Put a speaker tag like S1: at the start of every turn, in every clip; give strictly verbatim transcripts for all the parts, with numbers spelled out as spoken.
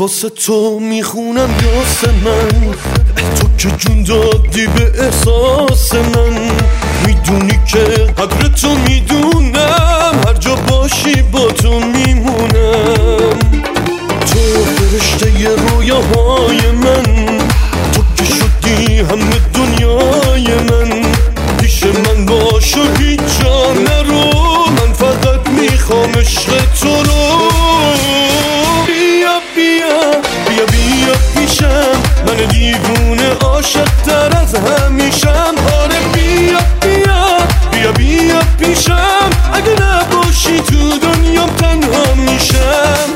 S1: واسه تو میخونم یاس من، تو که جون دادی به احساس من. میدونی که قدر تو میدونم، هر جا باشی با تو میمونم. تو فرشته ی رویاهای من، تو که شدی همه دنیای من. پیش من باش و هیچ جا نرو، من فقط میخوام عشق تو رو. بیا بیا بیا بیا پیشم، من دیوونه عاشق تر از همیشم. آره بیا بیا بیا بیا پیشم، اگه نباشی تو دنیام تنها میشم.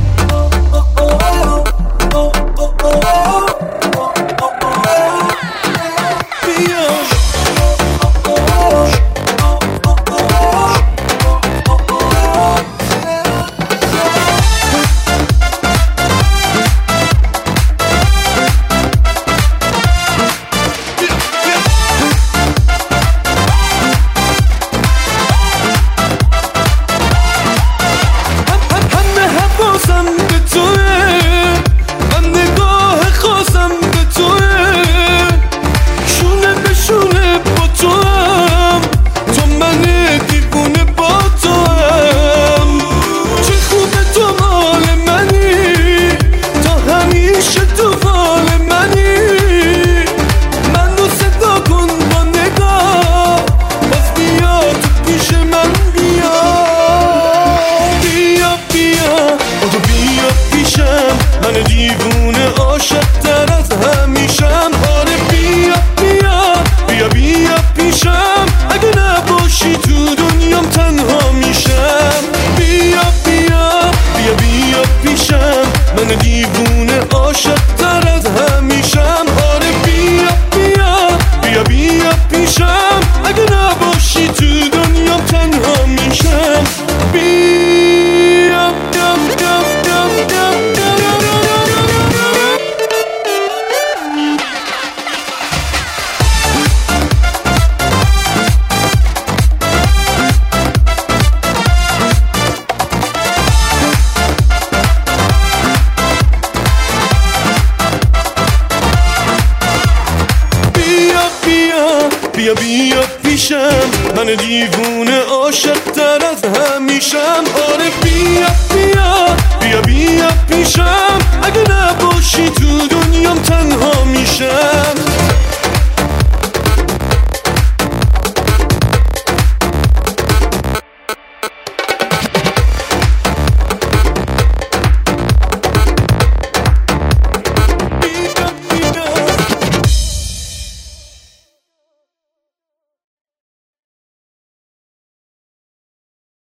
S1: من دیوونه عاشق تر از همیشم. آره بیا بیا بیا بیا پیشم، اگه نباشی تو دنیام تنها میشم. بیا بیا بیا بیا پیشم، من دیوونه عاشق تر از همیشم. آره بیا بیا بیا بیا پیشم، اگه نباشی تو دنیام تنها میشم. بیا بیا بیا بیا بیا بیا بیا پیشم، من دیوونه عاشق تر از همیشم. آره بیا بیا بیا بیا پیشم.